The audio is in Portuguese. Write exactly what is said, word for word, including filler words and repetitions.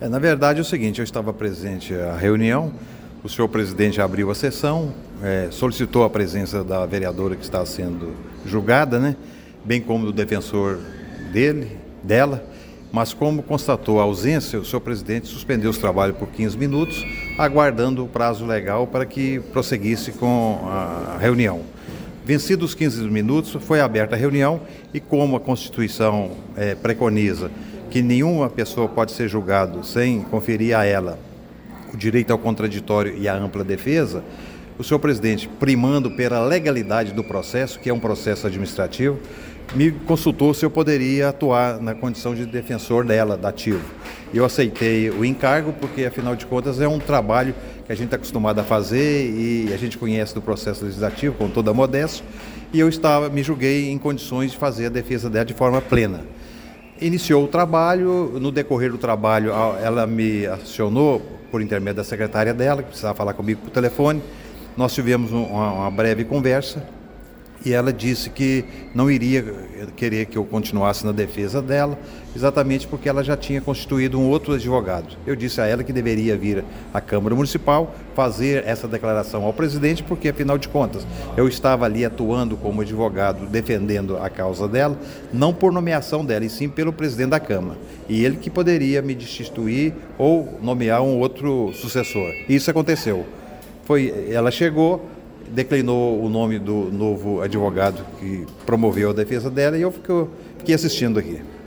É, na verdade é o seguinte, eu estava presente à reunião, o senhor presidente abriu a sessão, é, solicitou a presença da vereadora que está sendo julgada, né, bem como do defensor dele, dela, mas como constatou a ausência, o senhor presidente suspendeu os trabalhos por quinze minutos, aguardando o prazo legal para que prosseguisse com a reunião. Vencidos os quinze minutos, foi aberta a reunião e como a Constituição é, preconiza que nenhuma pessoa pode ser julgada sem conferir a ela o direito ao contraditório e à ampla defesa, o senhor presidente, primando pela legalidade do processo, que é um processo administrativo, me consultou se eu poderia atuar na condição de defensor dela, da ativo. Eu aceitei o encargo porque, afinal de contas, é um trabalho que a gente está acostumado a fazer e a gente conhece do processo legislativo com toda a modéstia, e eu estava, me julguei em condições de fazer a defesa dela de forma plena. Iniciou o trabalho, no decorrer do trabalho ela me acionou por intermédio da secretária dela, que precisava falar comigo por telefone. Nós tivemos uma, uma breve conversa e ela disse que não iria querer que eu continuasse na defesa dela, exatamente porque ela já tinha constituído um outro advogado. Eu disse a ela que deveria vir à Câmara Municipal fazer essa declaração ao presidente, porque, afinal de contas, eu estava ali atuando como advogado, defendendo a causa dela, não por nomeação dela, e sim pelo presidente da Câmara. E ele que poderia me destituir ou nomear um outro sucessor. E isso aconteceu. Foi, ela chegou, declinou o nome do novo advogado que promoveu a defesa dela e eu fiquei, fiquei assistindo aqui.